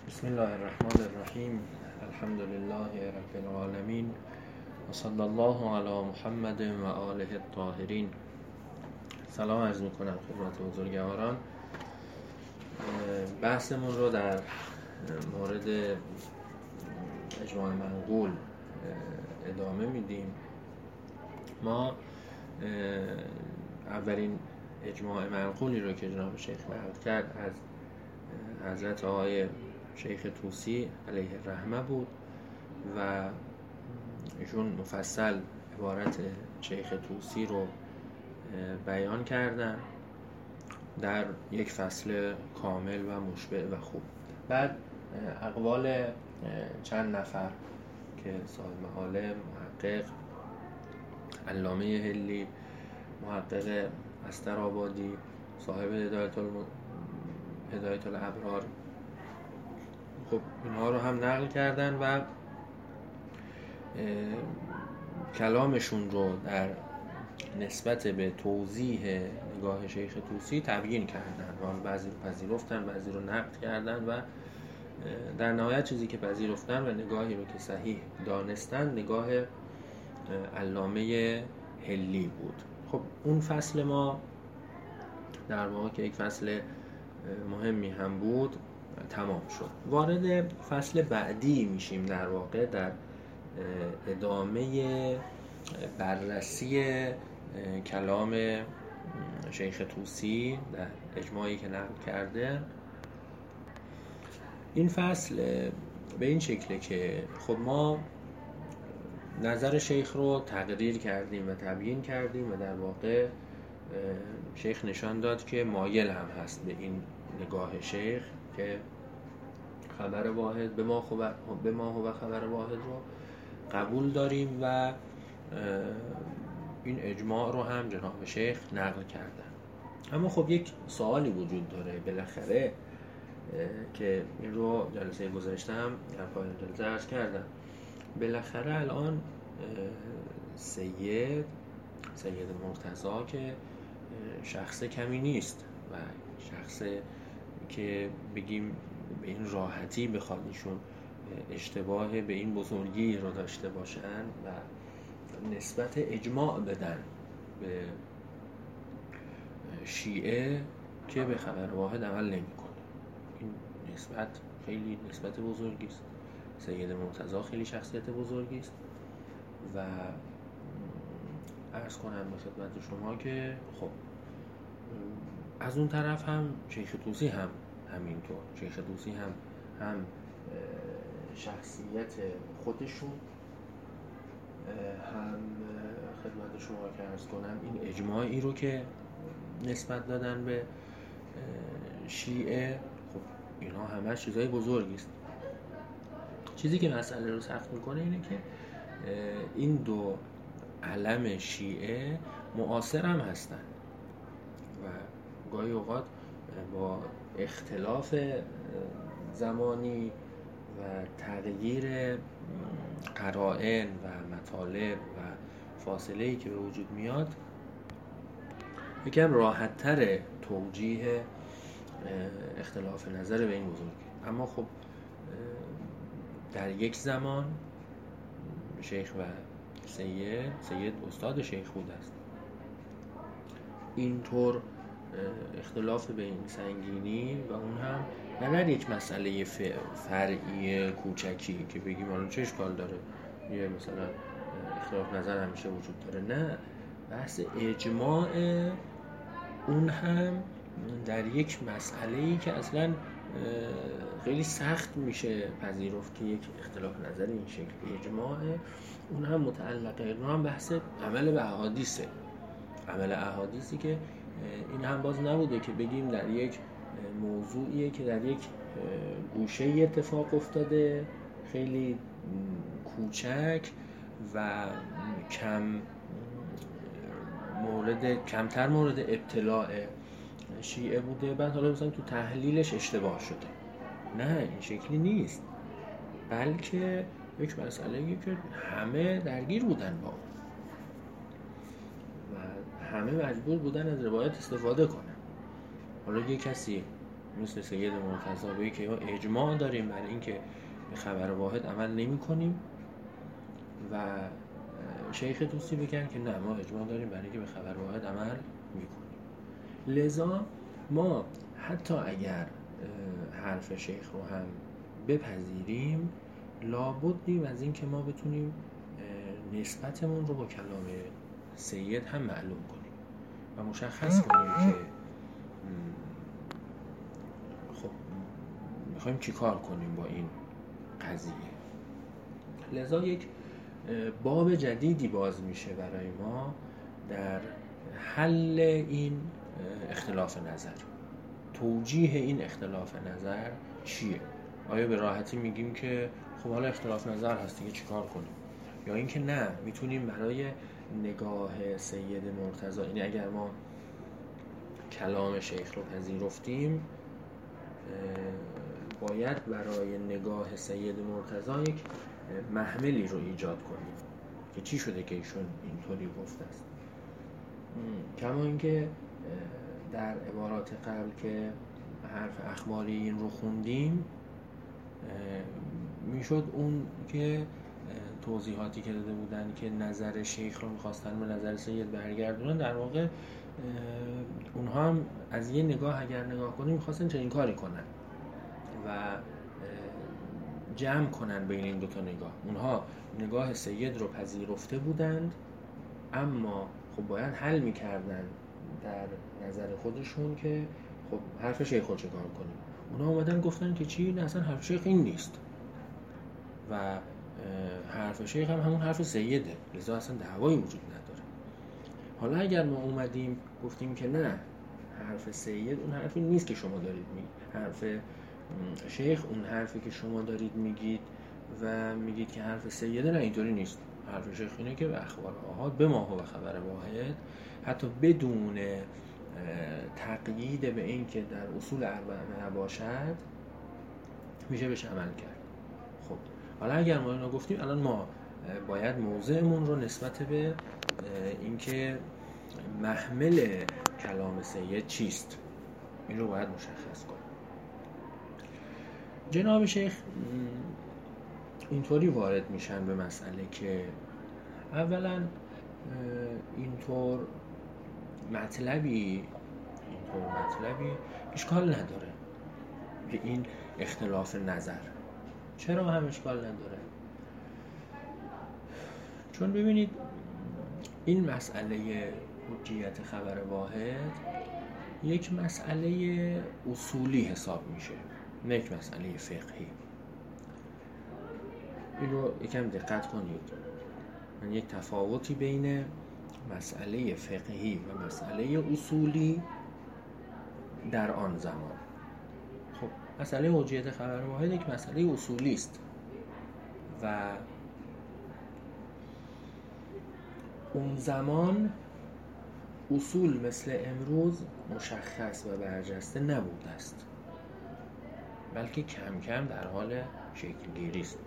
بسم الله الرحمن الرحیم. الحمد لله رب العالمین و صلی الله علی محمد و آله الطاهرین. سلام عرض میکنم خدمت بزرگواران. بحثمون رو در مورد اجماع منقول ادامه میدیم. ما اولین اجماع منقولی رو که جناب شیخ نقل کرد از حضرت آقای شیخ طوسی علیه الرحمه بود و ایشون مفصل عبارت شیخ طوسی رو بیان کردن در یک فصل کامل و مشبع و خوب. بعد اقوال چند نفر که صاحب مقاله، محقق علامه هلی، محقق استرآبادی، صاحب هدایت الابرار، خب اینها رو هم نقل کردن و کلامشون رو در نسبت به توضیح نگاه شیخ طوسی تبیین کردن و بعضی رو پذیرفتن، بعضی رو نقد کردن و در نهایت چیزی که پذیرفتن و نگاهی رو که صحیح دانستن نگاه علامه هلی بود. خب اون فصل ما در واقع که یک فصل مهمی هم بود تمام شد. وارد فصل بعدی میشیم در واقع در ادامه بررسی کلام شیخ طوسی در اجماعی که نقل کرده. این فصل به این شکله که خب ما نظر شیخ رو تقریر کردیم و تبیین کردیم و در واقع شیخ نشان داد که مایل هم هست به این نگاه شیخ که خبر واحد به ما هو خبر واحد رو قبول داریم و این اجماع رو هم جناب شیخ نقل کردن. اما خب یک سوالی وجود داره بالاخره که این رو جلسه گذشته هم در پایان جلسه عرض کردم. بالاخره الان سید مرتضی که شخص کمی نیست و شخص که بگیم به این راحتی بخواد ایشون اشتباه به این بزرگی رو داشته باشن و نسبت اجماع بدن به شیعه که به خبر واحد عمل نمی‌کنه. این نسبت خیلی نسبت بزرگی است. سید مرتضی خیلی شخصیت بزرگی است و عرض کنم به خدمت شما که خب از اون طرف هم شیخ طوسی هم همینطور. شیخ طوسی هم شخصیت خودشون هم خدمت شما که عرض کنم این اجماعی رو که نسبت دادن به شیعه، خب اینا همه چیزای بزرگی است. چیزی که مسئله رو سخت میکنه اینه که این دو علم شیعه معاصر هم هستن و گاهی اوقات با اختلاف زمانی و تغییر قرائن و مطالب و فاصله‌ای که به وجود میاد یکم راحت‌تر توجیه اختلاف نظر به این بزرگی. اما خب در یک زمان شیخ و سید استاد شیخ بود است. اینطور اختلاف به این سنگینی و اون هم نه در یک مسئله فرعی کوچکی که بگیم حالا چه اشکال داره یه مثلا اختلاف نظر همیشه وجود داره، نه، بحث اجماع اون هم در یک مسئله‌ای که اصلا خیلی سخت میشه پذیرفت که یک اختلاف نظر این شکلی اجماع اون هم متعلقه. اون هم بحث عمل به احادیثه، عمل احادیثی که این هم باز نبوده که بگیم در یک موضوعیه که در یک گوشه اتفاق افتاده خیلی کوچک و کمتر مورد ابتلاع شیعه بوده، بعد حالا مثلا تو تحلیلش اشتباه شده. نه، این شکلی نیست، بلکه یک مسئله‌ای که همه درگیر بودن با و همه مجبور بودن از روایت استفاده کنن. حالا یه کسی مثل سید مرتضی بگه که ما اجماع داریم برای اینکه به خبر واحد عمل نمی کنیم و شیخ طوسی بگن که نه، ما اجماع داریم برای اینکه به خبر واحد عمل می کنیم. لذا ما حتی اگر حرف شیخ رو هم بپذیریم، لابدیم از این که ما بتونیم نسبتمون رو با کلام سید هم معلوم کنیم و مشخص کنیم که خب میخوایم چی کار کنیم با این قضیه. لذا یک باب جدیدی باز میشه برای ما در حل این اختلاف نظر. توجیه این اختلاف نظر چیه؟ آیا به راحتی میگیم که خب حالا اختلاف نظر هست دیگه چیکار کنیم، یا اینکه نه، میتونیم برای نگاه سید مرتضی، یعنی اگر ما کلام شیخ رو پذیرفتیم باید برای نگاه سید مرتضی یک محملی رو ایجاد کنیم که چی شده که ایشون اینطوری گفته است. کما اینکه در عبارات قبل که حرف اخباری این رو خوندیم، میشد اون که توضیحاتی که داده بودن که نظر شیخ رو میخواستن به نظر سید برگردونن، در واقع اونها هم از یه نگاه اگر نگاه کنیم میخواستن چنین کاری کنن و جمع کنن بین این دوتا نگاه. اونها نگاه سید رو پذیرفته بودند، اما خب باید حل میکردن در نظر خودشون که خب حرف شیخ رو چه کار کنیم. اونها اومدن گفتن که چی؟ نه، اصلا حرف شیخ این نیست و حرف شیخ هم همون حرف سیده، لذا اصلا دعوایی وجود نداره. حالا اگر ما اومدیم گفتیم که نه، حرف سید اون حرفی نیست که شما دارید میگید، حرف شیخ اون حرفی که شما دارید میگید و میگید که حرف سیده، نه اینطوری نیست، حرف شیخ اینه که به اخبار آحاد به ما و خبر واحد، حتی بدون تقیید به این که در اصول اربعه نباشد، میشه بهش عمل کرد. خب حالا اگر ما اینو گفتیم، الان ما باید موضعمون رو نسبت به اینکه محمل کلام سید چیست این رو باید مشخص کنیم. جناب شیخ اینطوری وارد میشن به مسئله که اولا اینطور مطلبی اشکال نداره به این اختلاف نظر. چرا هم اشکال نداره؟ چون ببینید این مسئله حجیت خبر واحد یک مسئله اصولی حساب میشه، نه یک مسئله فقهی. این رو یکم دقت کنید، من یک تفاوتی بین مسئله فقهی و مسئله اصولی در آن زمان. خب مسئله حجیت خبر واحد یک مسئله اصولی است و اون زمان اصول مثل امروز مشخص و برجسته نبوده است، بلکه کم کم در حال شکل گیری است.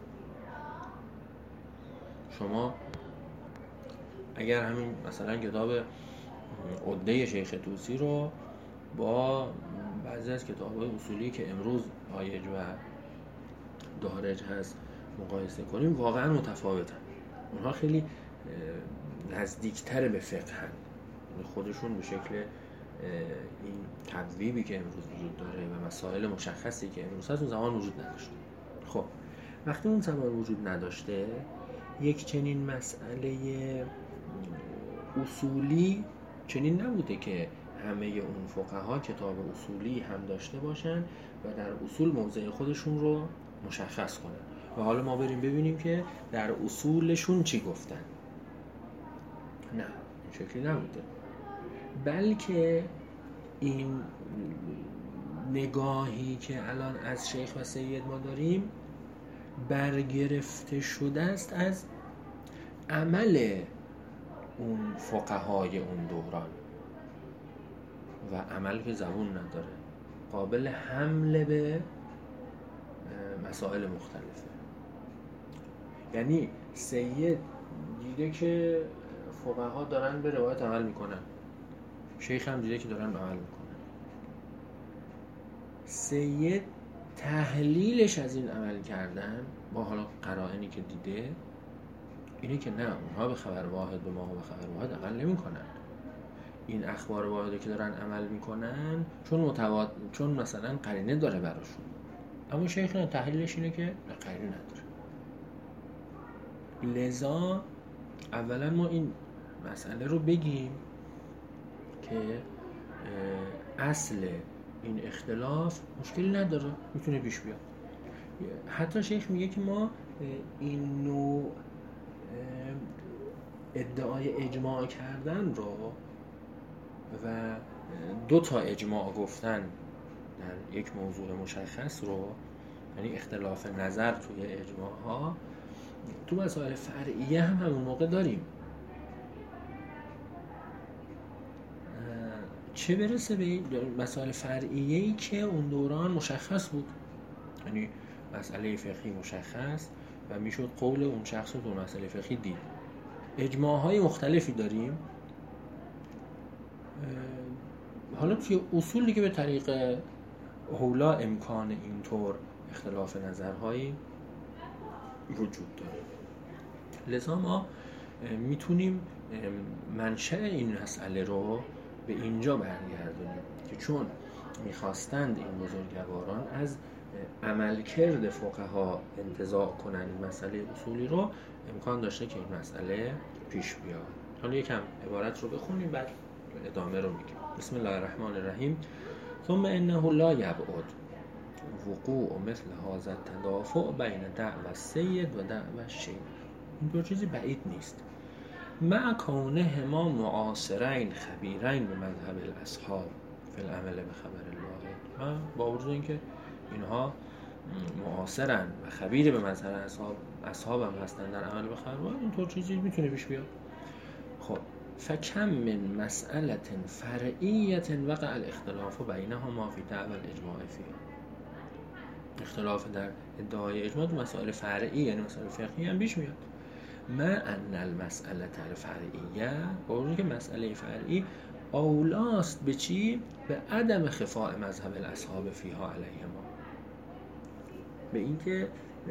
شما اگر همین مثلا کتاب عده شیخ طوسی رو با بعضی از کتاب‌های اصولی که امروز رایج و دارج هست مقایسه کنیم، واقعا متفاوتن. اونها خیلی نزدیکتر به فقه هستند، خودشون به شکل این تبویبی که امروز وجود داره و مسائل مشخصی که امروز هست اون زمان وجود نداشته. خب وقتی اون زمان وجود نداشته، یک چنین مسئله اصولی چنین نبوده که همه اون فقها کتاب اصولی هم داشته باشن و در اصول موضع خودشون رو مشخص کنن و حالا ما بریم ببینیم که در اصولشون چی گفتن. نه، این شکلی نبوده، بلکه این نگاهی که الان از شیخ و سید ما داریم برگرفته شده است از عمل اون فقهای اون دوران و عمل که زبون نداره، قابل حمل به مسائل مختلفه. یعنی سید دیده که فقها دارن به روایت عمل میکنن، شیخ هم دیده که دارن عمل میکنن. سید تحلیلش از این عمل کردن با حالا قرائنی که دیده اینه که نه، اونها به خبر واحد به ما به خبر واحد عمل نمی کنن. این اخبار واحده که دارن عمل میکنن چون مثلا قرینه داره براشون، اما شیخ نه، تحلیلش اینه که قرینه نداره. لذا اولا ما این مسئله رو بگیم که اصل این اختلاف مشکلی نداره، میتونه پیش بیاد. حتی شیخ میگه که ما این نوع ادعای اجماع کردن رو و 2 تا اجماع گفتن در یک موضوع مشخص رو، یعنی اختلاف نظر توی اجماع ها، تو مسائل فرعیه هم همون موقع داریم. چه برسه به مسائل فرعیه‌ای که اون دوران مشخص بود، یعنی مسئله فقهی مشخص و میشد قول اون شخص رو تو مسئله فقهی دید. اجماع‌های مختلفی داریم. حالا توی اصولی که به طریق اولا امکان اینطور اختلاف نظرهایی وجود داره، لذا ما میتونیم منشأ این مسئله رو به اینجا برگردونیم که چون میخواستند این بزرگواران از عملکرد فقها انتزاع کنند این مسئله اصولی رو، امکان داشته که این مسئله پیش بیاد. حالا یکم عبارت رو بخونیم بعد ادامه رو میگیم. بسم الله الرحمن الرحیم. ثم انه لا یبعد وقوع مثل هذا التدافع بین دعوی السید و دعوی الشیخ. این دو چیزی بعید نیست. مع کونهما معاصرین خبیرین به مذهب الاصحاب فی العمل به خبر الله. با وجود اینکه اینها معاصرن و خبیر به مذهب اصحاب هم هستن در عمل به خبر الله، اینطور چیزی میتونه پیش بیاد. خب فکم من مسئله فرعیه وقع الاختلاف بینهما فی دعوی الاجماع فیها. اختلاف در ادعای اجماع تو مسائل فرعی، یعنی مسائل فقهی هم پیش میاد. ما ان المسئله الفرعیه، با وجود که مسئله فرعی اولاست به چی؟ به عدم خفاء مذهب الاصحاب فیها علیهما، به اینکه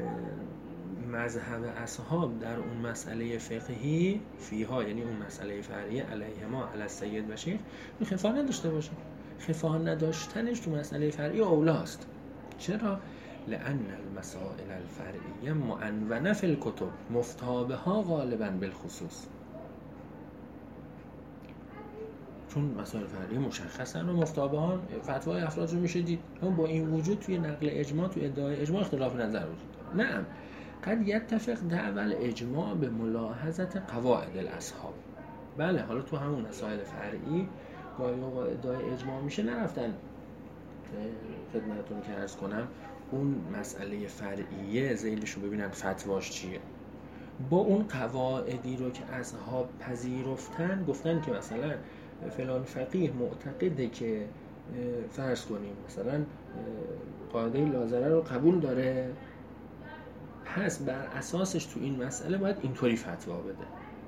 مذهب اصحاب در اون مسئله فقهی فیها، یعنی اون مسئله فرعی علیهما علی السید و شیخ، خفا نداشته باشه. خفا نداشتنش تو مسئله فرعی اولاست. چرا؟ لأن المسائل الفرعیه معنونه فی الکتب مفتابها غالبا بالخصوص. چون مسائل فرعی مشخصن و مفتابها فتوای افراد رو میشه دید، اما با این وجود توی نقل اجماع، توی ادعای اجماع اختلاف نظر وجود داره. نعم قد یتفق دعوی الاجماع به ملاحظت قواعد الاصحاب. بله، حالا تو همون مسائل فرعی گاهی اوقات ادعای اجماع میشه، نرفتن خدمتتون که عرض کنم اون مسئله فرعیه ذیلش رو ببینن فتواش چیه، با اون قواعدی رو که اصحاب پذیرفتن گفتن که مثلا فلان فقیه معتقده که فرض کنیم مثلا قاعده لازره رو قبول داره، پس بر اساسش تو این مسئله باید اینطوری فتوا بده.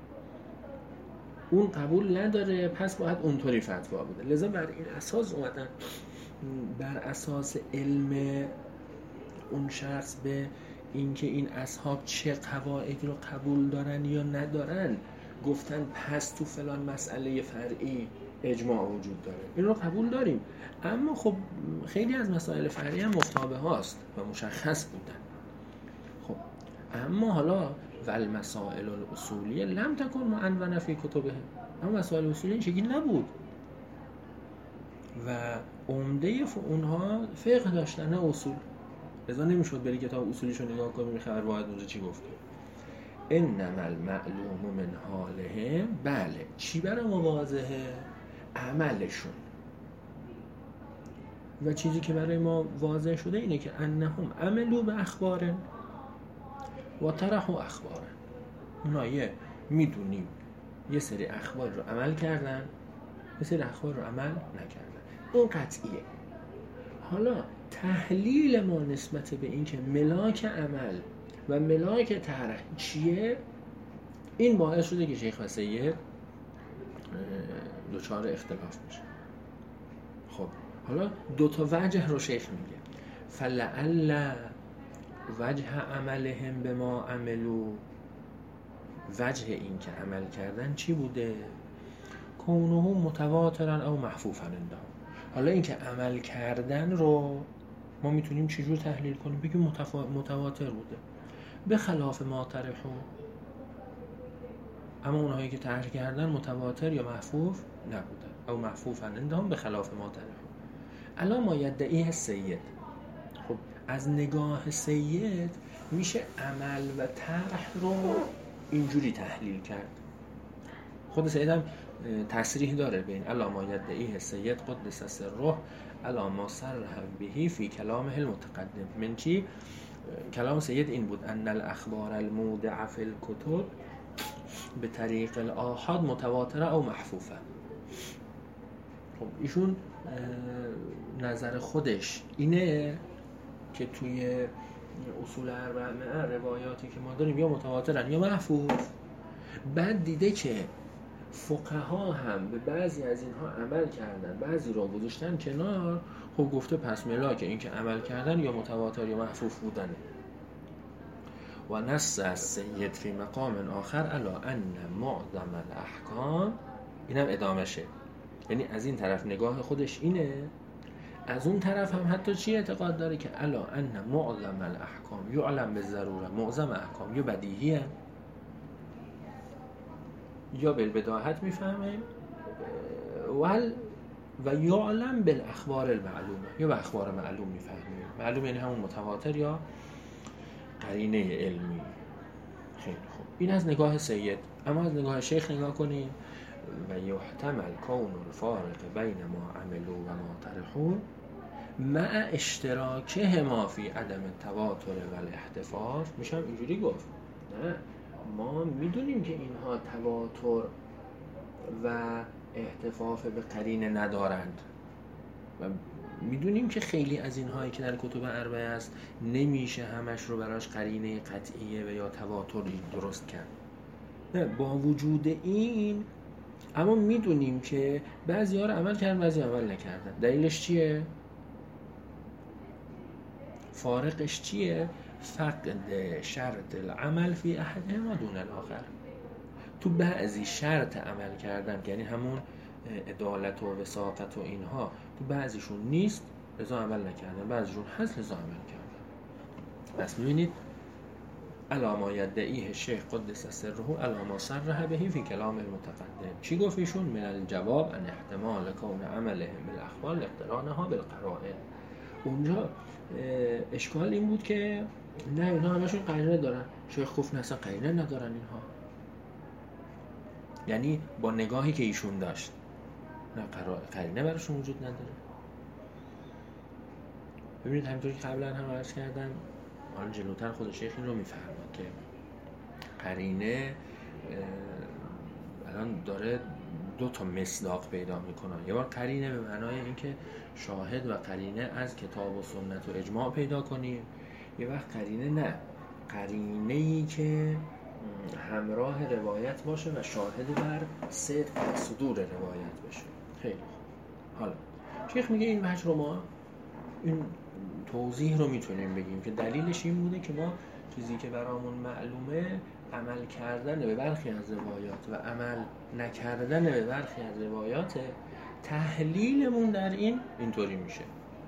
اون قبول نداره، پس باید اونطوری فتوا بده. لذا بر این اساس اومدن، بر اساس علم اون شخص به اینکه این اصحاب چه قواعدی رو قبول دارن یا ندارن، گفتن پس تو فلان مسئله فرعی اجماع وجود داره. این رو قبول داریم، اما خب خیلی از مسائل فرعی هم مفتابه هاست و مشخص بودن. خب اما حالا والمسائل الاصولیه لم تکن معنونه فی کتبهم، اما مسائل اصولی این شکلی نبود و عمده اونها فقه داشتن نه اصول. لذا نمیشد بری کتاب اصولیشو نگاه کنی خبر واحد اونجا چی گفته. انما المعلوم من حالهم، بله چی برای ما واضحه؟ عملشون. و چیزی که برای ما واضح شده اینه که انهم عملوا به اخبارن و طرحوا اخبارن. اونا میدونیم یه سری اخبار رو عمل کردن، یه سری اخبار رو عمل نکردن. این قطعیه. حالا تحلیل ما نسبت به این که ملاک عمل و ملاک طرح چیه، این باعث شده که شیخ و سید دچار اختلاف میشه. خب حالا 2 تا وجه رو شیخ میگه. فلعل وجه عملهم به ما عملو، وجه این که عمل کردن چی بوده؟ کونه متواترا او محفوفا عندهم. حالا این که عمل کردن رو ما میتونیم چجور تحلیل کنیم؟ بگیم متواتر بوده، به خلاف ما طرحو. اما اونهایی که طرح کردن متواتر یا محفوف نبودن، او محفوفا عندهم به خلاف ما طرحو. الا ما یدعیه سید. خب از نگاه سید میشه عمل و طرح رو اینجوری تحلیل کرد. خود سید هم تصریح داره بین الا ما یدعیه سید قدس سره الا ما صرح به فی کلامه المتقدم. من چی؟ کلام سید این بود ان الاخبار المودع فی الکتب به طریق الآحاد متواتره او محفوفه. خب ایشون نظر خودش اینه که توی اصول اربعه روایاتی که ما داریم یا متواترن یا محفوظ. بعد دیده که فقها هم به بعضی از اینها عمل کردن، بعضی رو گذاشتن کنار. خب گفته پس ملاک این که عمل کردن یا متواتر یا محفوظ بودنه. و نص از سید فی مقام آخر علا ان معظم الاحکام، اینم ادامشه. یعنی از این طرف نگاه خودش اینه، از اون طرف هم حتی چی اعتقاد داره که الا ان معظم الاحکام یعلم بالضروره، معظم احکام یا بدیهیه یا بالبداهت میفهمه و یعلم بالاخبار المعلومه، یا به اخبار معلوم میفهمه. معلوم یعنی همون متواتر یا قرینه علمی. خیلی خوب، این از نگاه سید. اما از نگاه شیخ نگاه کنیم. و یحتمل کون الفارق بین ما عملو و ما طرحو مع اشتراکه ما فی عدم التواتر و الاحتفاظ. میشم اینجوری گفت نه، ما میدونیم که اینها تواتر و احتفاظ به قرینه ندارند و میدونیم که خیلی از اینهایی که در کتب اربعه است نمیشه همش رو براش قرینه قطعیه و یا تواتری درست کرد. نه، با وجود این اما میدونیم که بعضی ها رو عمل کردن، بعضی عمل نکردن. دلیلش چیه؟ فارقش چیه؟ فقد شرط العمل فی احدهما دون الاخر. تو بعضی شرط عمل کردن، یعنی همون عدالت و وثاقت و اینها، تو بعضیشون نیست لذا عمل نکردن، بعضیشون هست لذا عمل کردن. پس میبینید الا ما یدعیه شیخ قدس سره الا ما صرح به فی کلام المتقدم. چی گفت ایشون؟ من الجواب ان احتمال کون عملهم بالاخبار اقترانها بالقرائن. اونجا اشکال این بود که نه، اینها همشون قرینه دارن. شیخ گفت نه، اصلا قرینه ندارن اینها. یعنی با نگاهی که ایشون داشت نه، قرینه براشون وجود نداره. ببینید همینطوری که قبلا هم عرض کردم، حالا جلوتر خود شیخ این رو میفهمه که قرینه الان داره 2 تا مصداق پیدا میکنه. یه بار قرینه به معنای اینکه شاهد و قرینه از کتاب و سنت و اجماع پیدا کنیم. یه وقت قرینه نه، قرینه‌ای که همراه روایت باشه و شاهد بر صدق و صدور روایت باشه. خیلی خوب. حالا شیخ میگه این وجه رو ما این توضیح رو میتونیم بگیم که دلیلش این بوده که ما چیزی که برامون معلومه عمل کردن به برخی از روایات و عمل نکردن به برخی از روایات، تحلیلمون در این اینطوری میشه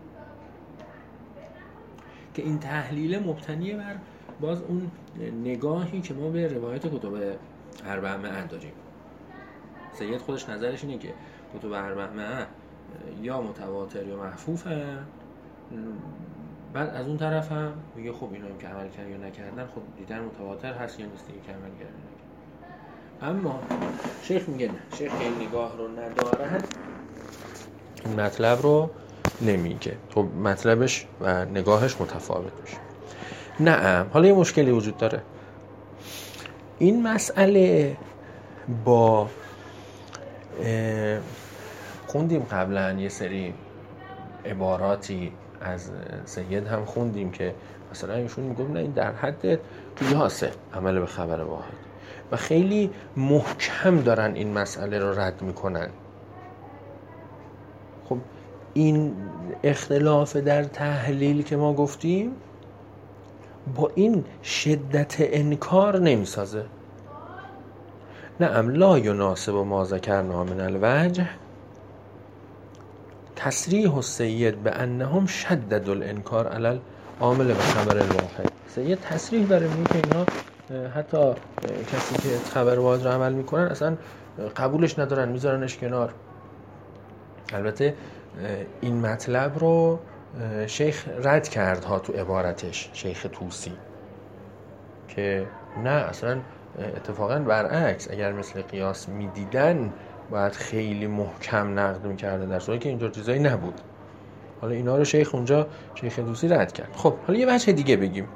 که این تحلیل مبتنی بر باز اون نگاهی که ما به روایت کتب اربعه داریم. سید خودش نظرش اینه که کتب اربعه یا متواتر یا محفوفه. بعد از اون طرف هم میگه خب اینا هم که عمل کردن یا نکردن خب دیدن متواتر هست یا نیست که عمل کردن. اما شیخ میگه نه، شیخ این نگاه رو نداره، این مطلب رو نمیگه. خب مطلبش و نگاهش متفاوت میشه. نه، حالا یه مشکلی وجود داره. این مسئله با خوندیم قبلا یه سری عباراتی از سید هم خوندیم که مثلا ایشون میگم نه، این در حد قیاسه، عمل به خبر واحد، و خیلی محکم دارن این مسئله رو رد میکنن. خب این اختلاف در تحلیل که ما گفتیم با این شدت انکار نمیسازه. نعم لا یناسب ما ذکرنا من الوجه تصریح السید به انهم شدد الانکار علی العامل و خبر الواحد. سید تصریح داره میگه که اینا حتی کسی که خبر واحد رو عمل میکنن اصلا قبولش ندارن، میذارنش کنار. البته این مطلب رو شیخ رد کرد ها تو عبارتش، شیخ طوسی، که نه اصلا اتفاقا برعکس، اگر مثل قیاس میدیدن باید خیلی محکم نقد میکرده، در صورتی که اینجور چیزایی نبود. حالا اینا رو شیخ اونجا، شیخ طوسی رد کرد. خب حالا یه وجه دیگه بگیم.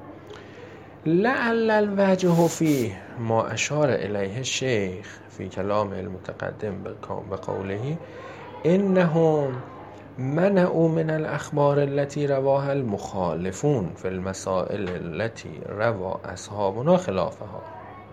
لعل الوجه فی ما اشار الیه الشیخ فی کلام المتقدم بقوله انهم منعوا من الاخبار التي رواها المخالفون في المسائل التي روا اصحابنا خلافها.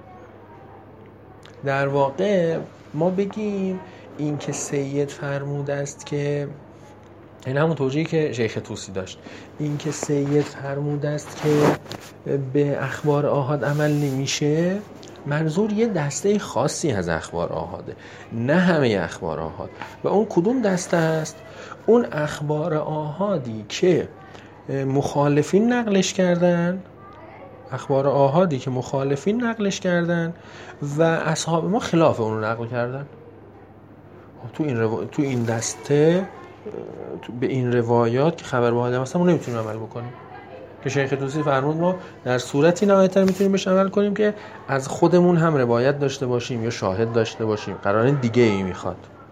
در واقع ما بگیم این که سید فرموده است که این همون توجیهی که شیخ طوسی داشت، این که سید فرموده است که به اخبار آحاد عمل نمیشه، منظور یه دسته خاصی از اخبار آحاده، نه همه اخبار آحاد. و اون کدوم دسته است؟ اون اخبار آحادی که مخالفین نقلش کردن، اخبار آحادی که مخالفین نقلش کردن و اصحاب ما خلاف اون رو نقل کردن. تو این دسته به این روایات که خبر واحد هستن ما نمیتونیم عمل بکنیم، که شیخ طوسی فرمود ما در صورتی نهایتاً میتونیم بهش عمل کنیم که از خودمون هم روایت داشته باشیم یا شاهد داشته باشیم، قرائن دیگه ای میخواد.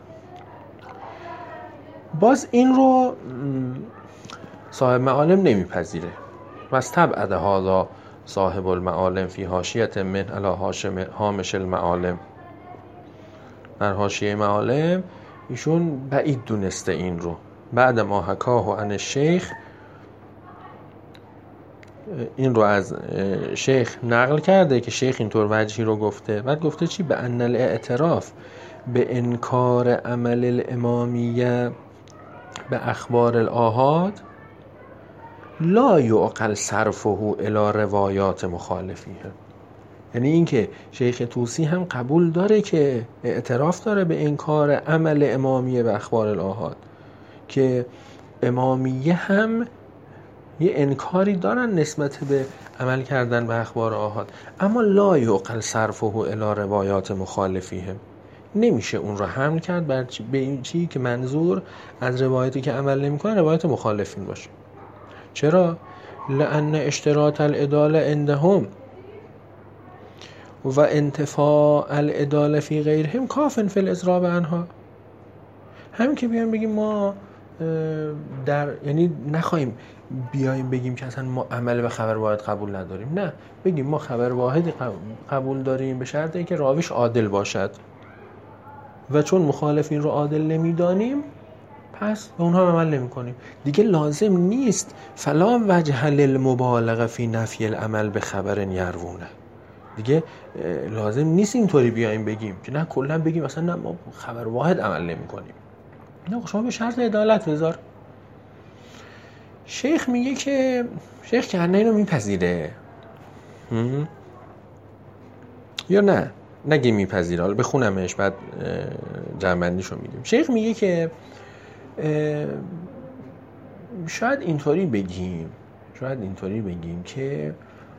باز این رو صاحب معالم نمیپذیره. واستبعد هذا صاحب المعالم فی حاشیة من علی هامش المعالم. در حاشیه معالم ایشون بعید دونسته این رو. بعد ما حکاه عن الشیخ، این رو از شیخ نقل کرده که شیخ اینطور وجهی رو گفته. بعد گفته چی؟ به ان الاعتراف به انکار عمل الامامیه به اخبار الآحاد لا یعقل صرفه الی روایات مخالفیه. یعنی این که شیخ طوسی هم قبول داره که اعتراف داره به انکار عمل امامیه به اخبار الآحاد، که امامیه هم یه انکاری دارن نسبت به عمل کردن به اخبار آحاد، اما لا یعقل صرفه الی روایات مخالفیه. نمیشه اون رو حمل کرد به این چی که منظور از روایتی که عمل نمی‌کنه روایت مخالفین باشه. چرا؟ لأن اشتراط العدالة عندهم و انتفاع العدالة فی غیرهم کاف فی الاضراب عنها. همین که بیایم بگیم ما یعنی نخواهیم بیایم بگیم که اصلا ما عمل به خبر واحد قبول نداریم، نه، بگیم ما خبر واحد قبول داریم به شرطی که راویش عادل باشد، و چون مخالفین رو عادل نمیدانیم پس به اونها عمل نمی کنیم. دیگه لازم نیست فلا وجه للمبالغه فی نفی العمل به خبر یروونه. دیگه لازم نیست اینطوری بیایم بگیم که نه کلا بگیم اصلا نه ما خبر واحد عمل نمی کنیم. نه، شما به شرط عدالت بذار. شیخ میگه که شیخ که اینو میپذیره یا نه نگه میپذیره، حالا بخونمش بعد جمع‌بندیشو میگیم. شیخ میگه که شاید اینطوری بگیم که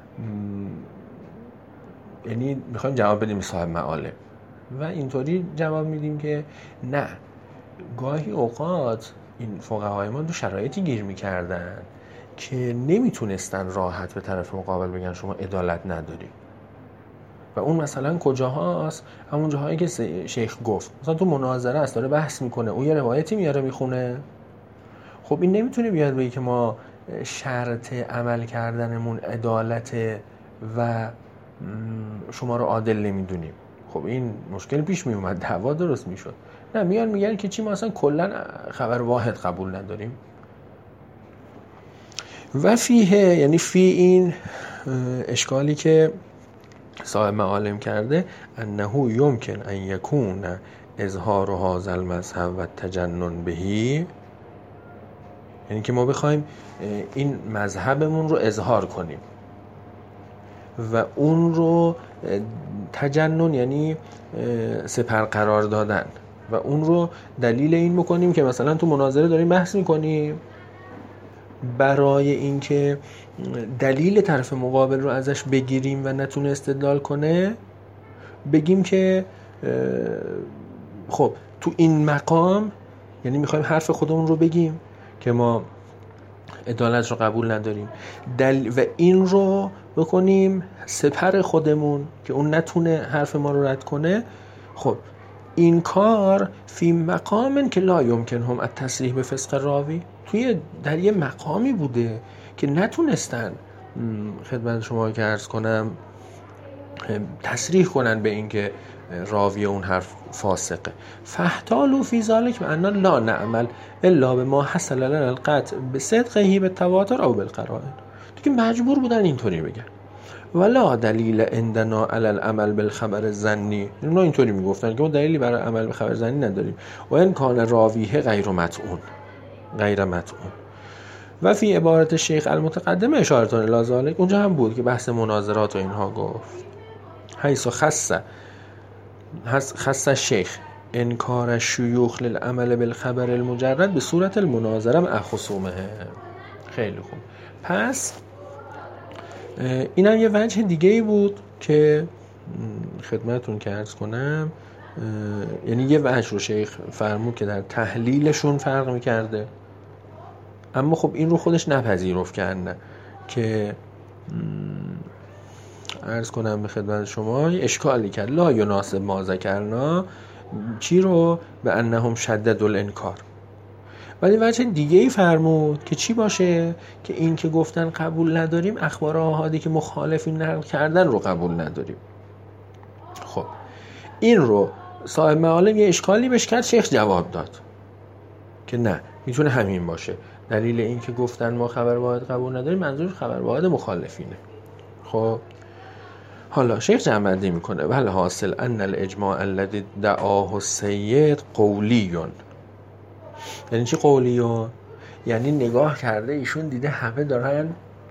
یعنی میخوایم جواب بدیم صاحب معالم و اینطوری جواب میدیم که نه، گاهی اوقات این فقهای ما دو شرایطی گیر میکردن که نمیتونستن راحت به طرف مقابل بگن شما عدالت نداری. و اون مثلا کجاهاست؟ همون جاهایی که شیخ گفت، مثلا تو مناظره است داره بحث میکنه، اون یه روایتی میاره میخونه. خب این نمیتونه بیاد بگه که ما شرط عمل کردنمون عدالت و شما رو عادل نمیدونیم. خب این مشکل پیش میومد، دعوا درست میشد. نه، میگن که چی، ما اصلا کلا خبر واحد قبول نداریم. و فیه، یعنی فی این اشکالی که صاحب معالم کرده، انه یمکن ان یکون اظهار هذا المذهب و تجنن بهی یعنی که ما بخوایم این مذهبمون رو اظهار کنیم و اون رو تجنن یعنی سپر قرار دادن و اون رو دلیل این بکنیم که مثلا تو مناظره داریم بحث میکنیم، برای اینکه دلیل طرف مقابل رو ازش بگیریم و نتونه استدلال کنه بگیم که خب تو این مقام، یعنی میخوایم حرف خودمون رو بگیم که ما عدالت رو قبول نداریم و این رو بکنیم سپر خودمون که اون نتونه حرف ما رو رد کنه. خب این کار فی مقام که لا یمکن هم التصریح به فسق راوی، در یه مقامی بوده که نتونستن خدمت شما که عرض کنم تصریح کنن به این که راوی اون حرف فاسقه. فاحتالوا فی ذلک بأننا لا نعمل الا بما حصل لنا القطع بصدقه بالتواتر او بالقرائن. دیگه مجبور بودن اینطوری بگن ولا دلیل عندنا علی العمل بالخبر الظنی. اونا اینطوری میگفتن که ما دلیلی برای عمل به خبر ظنی نداریم و ان کان راویه غیر مطعون. و فی عبارت شیخ المتقدم اشارتون الی ذلک، اونجا هم بود که بحث مناظرات و اینها گفت حیث خص شیخ انکار الشیوخ للعمل بالخبر المجرد به صورت المناظره مع خصومه. خیلی خوب. پس این هم یه وجه دیگه ای بود که خدمتون که عرض کنم، یعنی یه وجه رو شیخ فرمود که در تحلیلشون فرق میکرده، اما خب این رو خودش نپذیرفت کردن که عرض کنم به خدمت شما یه اشکالی کرد. لا یناسب ما ذکرنا چی رو؟ به انهم شدد الانکار. ولی وجه دیگه ای فرمود که چی باشه؟ که این که گفتن قبول نداریم اخبار آحادی که مخالفین نقل کردن رو قبول نداریم. خب این رو صاحب معالم یه اشکالی بهش کرد، شیخ جواب داد که نه، میتونه همین باشه. دلیل این که گفتن ما خبر واحد قبول نداریم منظور خبر واحد مخالفینه. خب حالا شیخ جمع‌بندی میکنه ولی حاصل ان الاجماع الذي دعاه السید قولیون. یعنی چی قولیون؟ یعنی نگاه کرده ایشون دیده همه دارن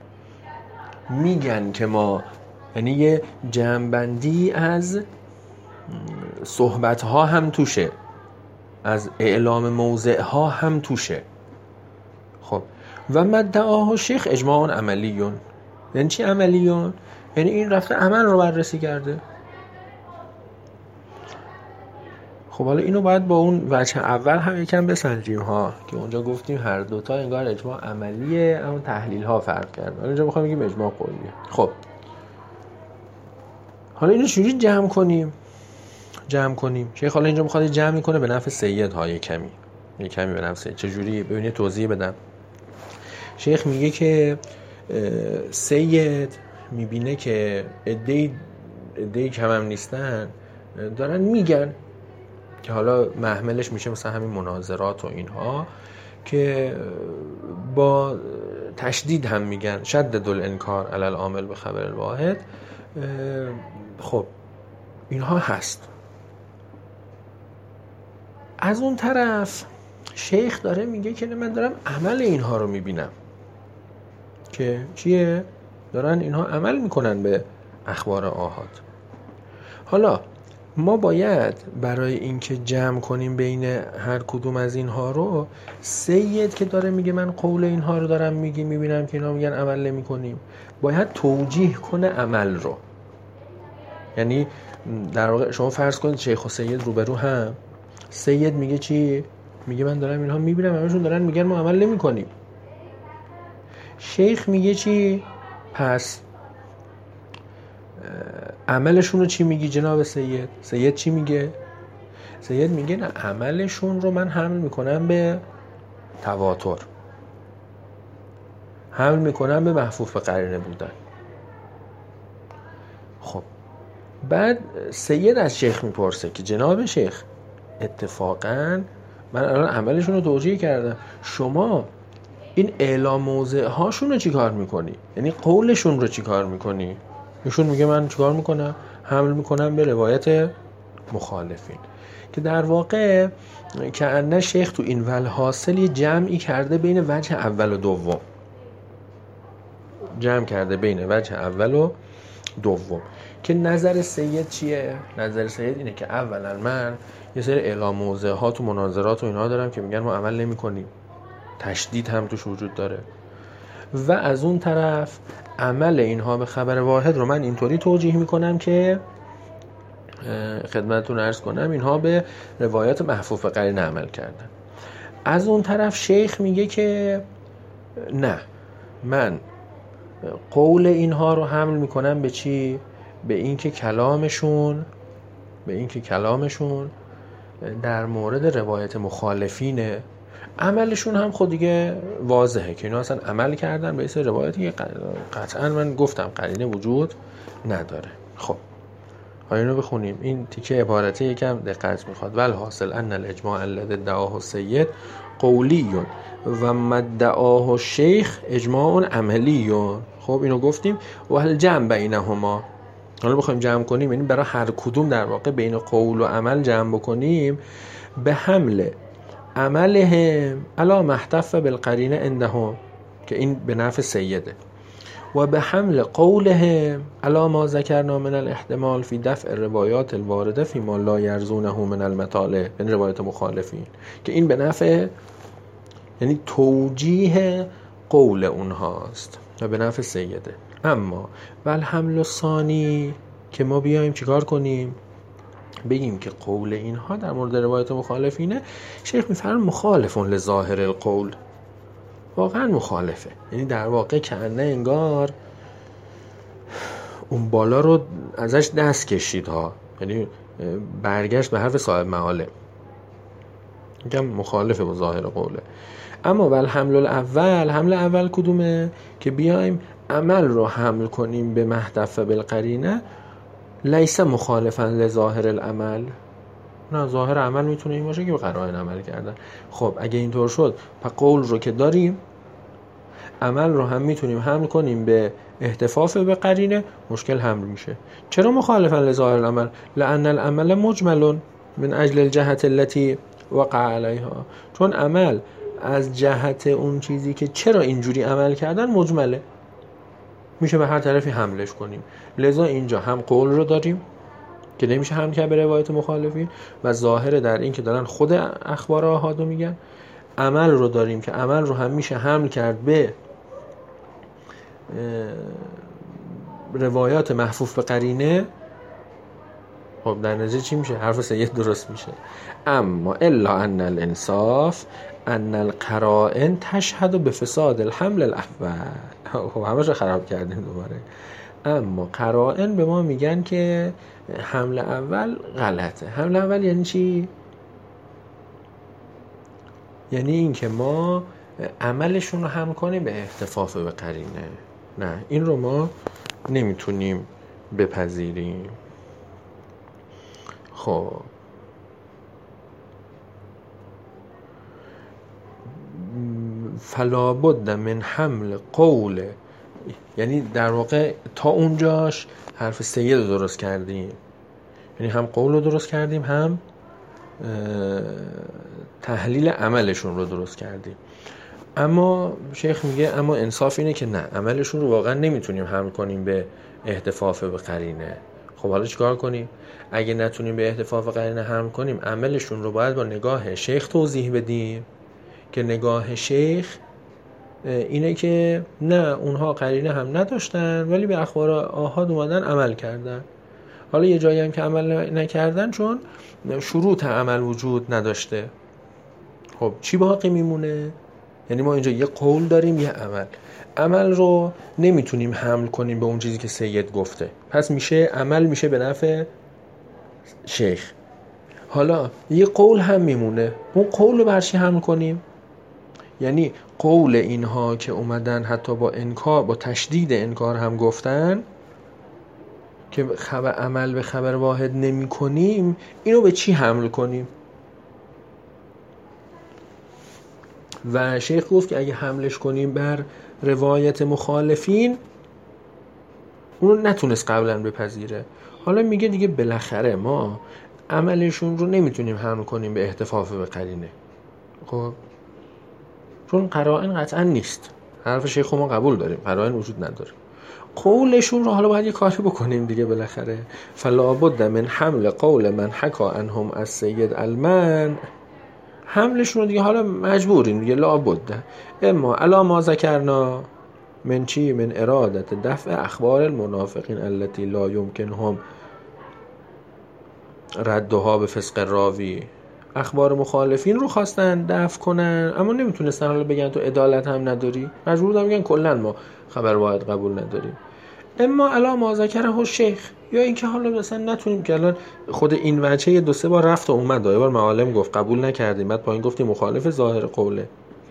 میگن که ما، یعنی یه جمع‌بندی از صحبت ها هم توشه، از اعلام موضع ها هم توشه. خب و مدعاه شیخ اجماع عملیون. یعنی چی عملیون؟ یعنی این رفته عمل رو بررسی کرده. خب حالا اینو باید با اون وجه اول هم یکم بسنجیم ها، که اونجا گفتیم هر دوتا انگار اجماع عملیه اما تحلیل ها فرق کرده. حالا اینجا میخوام بگیم اجماع قولیه. خب حالا اینو چجوری جمع کنیم؟ شیخ حالا اینجا میخواد جمع کنه به نفع سید ها، یه کمی به نفع سید. چجوری؟ ببینید توضیح بدم. شیخ میگه که سید میبینه که عده‌ای کم هم نیستن دارن میگن که حالا محملش میشه مثلا همین مناظرات و اینها که با تشدید هم میگن شدد الانکار علی العامل به خبر الواحد. خب اینها هست. از اون طرف شیخ داره میگه که من دارم عمل اینها رو میبینم که چیه؟ دارن اینها عمل میکنن به اخبار آحاد. حالا ما باید برای اینکه جمع کنیم بین هر کدوم از اینها رو، سید که داره میگه من قول اینها رو دارم میبینم که اینا میگن عمل نمی کنیم، باید توجیه کنه عمل رو. یعنی در واقع شما فرض کنید شیخ و سید روبرو هم، سید میگه چی؟ میگه من دارم اینها میبینم همشون دارن میگن ما عمل نمی کنیم. شیخ میگه چی؟ پس عملشون رو چی میگی جناب سید؟ سید چی میگه؟ سید میگه نه، عملشون رو من حمل میکنم به تواتر، حمل میکنم به محفوظ به قرینه بودن. خب بعد سید از شیخ میپرسه که جناب شیخ اتفاقا من الان عملشون رو توجیه کردم، شما این اعلام موضع هاشون رو چی کار میکنی؟ یعنی قولشون رو چی کار میکنی؟ ایشون میگه من چی کار میکنم؟ حمل میکنم به روایت مخالفین، که در واقع که شیخ تو این والحاصل یه جمعی کرده بین وجه اول و دوم، که نظر سید چیه؟ نظر سید اینه که اولا من یه سری اعلام موضعات و مناظرات و اینها دارم که میگن ما عمل نمی کنیم، تشدید هم توش وجود داره، و از اون طرف عمل اینها به خبر واحد رو من اینطوری توجیه میکنم که خدمتتون عرض کنم اینها به روایات محفوف به قرینه عمل کردن. از اون طرف شیخ میگه که نه، من قول اینها رو حمل میکنم به چی؟ به اینکه کلامشون در مورد روایت مخالفینه، عملشون هم خود دیگه واضحه که اینا اصلا عمل کردن به این روایتی که قطعا من گفتم قرینه وجود نداره. خب اینو بخونیم، این تیکه عبارته یکم دقت میخواد. والحاصل ان الاجماع الذی ادعاه السید قولی و مدعاه الشیخ اجماع عملی. خب اینو گفتیم. و هل جمع بینهما، حالا بخوایم جمع کنیم، یعنی برای هر کدوم در واقع بین قول و عمل جمع بکنیم، به حمل عملهم علی محتف بالقرینه عندهم، که این به نفع سیده، و به حمل قولهم علی ما ذکرنا من الاحتمال فی دفع الروایات الوارده فی ما لا یرزونه من المطالع، یعنی روایت مخالفین، که این به نفع، یعنی توجیه قول اونهاست و به نفع سیده. اما والحمل ثانی، که ما بیایم چیکار کنیم؟ بگیم که قول اینها در مورد روایت مخالفینه، شیخ میفرماید مخالف لظاهر القول، واقعا مخالفه، یعنی در واقع کأنه انگار اون بالا رو ازش دست کشید ها، یعنی برگشت به حرف صاحب معالم، میگم مخالفه با ظاهر قوله. اما والحمل الاول، حمل اول کدومه؟ که بیایم عمل رو حمل کنیم به محتف بالقرینه، لیس مخالفا لظاهر العمل، نه ظاهر عمل میتونه این باشه که به قرائن عمل کردن. خب اگه اینطور شد، پس قول رو که داریم، عمل رو هم میتونیم حمل کنیم به احتفاف به قرینه، مشکل حمل میشه. چرا مخالفا لظاهر العمل؟ لان العمل مجمل من اجل الجهت التي وقع علیها، چون عمل از جهت اون چیزی که چرا اینجوری عمل کردن مجمله، میشه به هر طرفی حملش کنیم. لذا اینجا هم قول رو داریم که نمیشه حمل کرد به روایت مخالفین و ظاهره در این که دارن خود اخبار آحادو میگن. عمل رو داریم که عمل رو هم میشه حمل کرد به روایات محفوف به قرینه. خب در نتیجه چی میشه؟ حرف سید درست میشه. اما الا ان الانصاف ان القرائن تشهد بفساد الحمل الاول. خب همش رو خراب کردیم دوباره. اما قرائن به ما میگن که حمل اول غلطه. حمل اول یعنی چی؟ یعنی این که ما عملشون رو حمل کنیم به احتفاف به قرینه. نه، این رو ما نمیتونیم بپذیریم. خب فلا بد من حمل قول، یعنی در واقع تا اونجاش حرف سید رو درست کردیم، یعنی هم قول رو درست کردیم هم تحلیل عملشون رو درست کردیم. اما شیخ میگه اما انصاف اینه که نه، عملشون رو واقعا نمیتونیم حمل کنیم به احتفاف به قرینه. خب حالا چیکار کنیم؟ اگه نتونیم به احتفاف قرینه حمل کنیم، عملشون رو باید با نگاه شیخ توضیح بدیم که نگاه شیخ اینه که نه، اونها قرینه هم نداشتن ولی به اخبار آحاد اومدن عمل کردن. حالا یه جایی هم که عمل نکردن چون شروط عمل وجود نداشته. خب چی باقی میمونه؟ یعنی ما اینجا یه قول داریم، یه عمل رو نمیتونیم حمل کنیم به اون چیزی که سید گفته، پس میشه عمل میشه به نفع شیخ. حالا یه قول هم میمونه، اون قول رو برچی حمل کنیم؟ یعنی قول اینها که اومدن حتی با انکار، با تشدید انکار هم گفتن که عمل به خبر واحد نمی کنیم، اینو به چی حمل کنیم؟ و شیخ گفت که اگه حملش کنیم بر روایت مخالفین، اونو نتونست قبلا بپذیره. حالا میگه دیگه بالاخره ما عملشون رو نمیتونیم حمل کنیم به احتفاظ به قرینه. خب چون قرائن قطعا نیست. حرف شیخ ما قبول داریم، قرائن وجود نداره. قولشون رو حالا باید یه کاری بکنیم دیگه بالاخره. فلا بد من حمل قول من حکا عنهم از سید المن، حملشون رو دیگه حالا مجبوریم دیگه، لا بد. اما الا ما ذکرنا من چی؟ من ارادت دفع اخبار المنافقین التي لا يمكنهم ردها به فسق راوی. اخبار مخالفین رو خواستن دفع کنن اما نمیتونستن حالا بگن تو عدالت هم نداری، مجبور بودن بگن کلا ما خبر واحد قبول نداریم. اما الا ما ذکره شیخ، یا اینکه حالا مثلا نتونیم که الان خود این وجه یه 2-3 بار رفت و اومد، یه بار معالم گفت قبول نکردیم، بعد پایین گفتیم مخالف ظاهر قوله،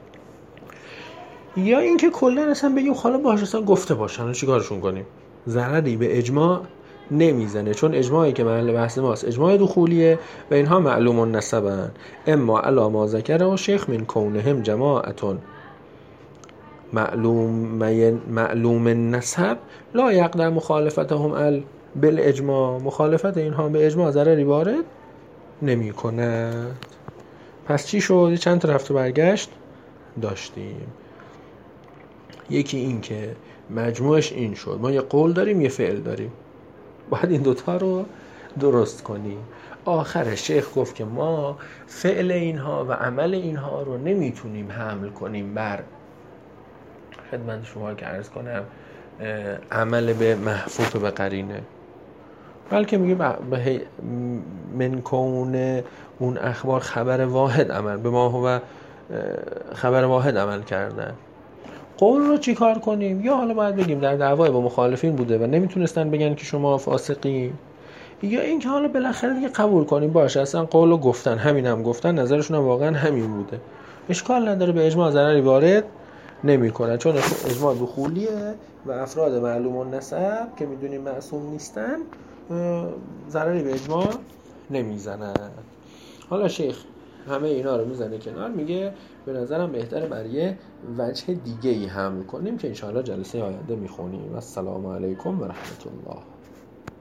یا اینکه کلا اصلا بگیم حالا باشه اصلا گفته باشن چیکارشون کنیم، ضرری به اجماع نمیزنه، چون اجماعی که محل بحث ماست اجماع دخولیه و اینها معلوم النسبن. اما علا ما ذکره و شیخ من کونهم جماعتون معلوم النسب لا یقدر مخالفتهم بالاجماع، مخالفت اینها به اجماع ضرری وارد نمی کند. پس چی شد؟ چند تا رفت و برگشت داشتیم. یکی این که مجموعش این شد ما یه قول داریم یه فعل داریم، باید این دوتا رو درست کنیم. آخر شیخ گفت که ما فعل اینها و عمل اینها رو نمیتونیم حمل کنیم بر خدمت شما که عرض کنم عمل به محفوظ به قرینه، بلکه میگه من کون اون اخبار خبر واحد عمل به ما هو خبر واحد عمل کردن. قول رو چی کار کنیم؟ یا حالا باید بگیم در دعوای با مخالفین بوده و نمیتونستن بگن که شما فاسقین، یا اینکه حالا بالاخره دیگه قبول کنیم باشه اصلا قول رو گفتن، همین هم گفتن، نظرشون هم واقعا همین بوده، اشکال نداره، به اجماع ضرری وارد نمی کنن، چون اجماع دخولیه و افراد معلوم النسب که میدونیم معصوم نیستن ضرری به اجماع نمیزنن. حالا شیخ همه اینا رو میزنه کنار، میگه به نظرم بهتره برای یه وجه دیگه ای حمل کنیم که انشاءالله جلسه آینده میخونیم. السلام علیکم و رحمت الله.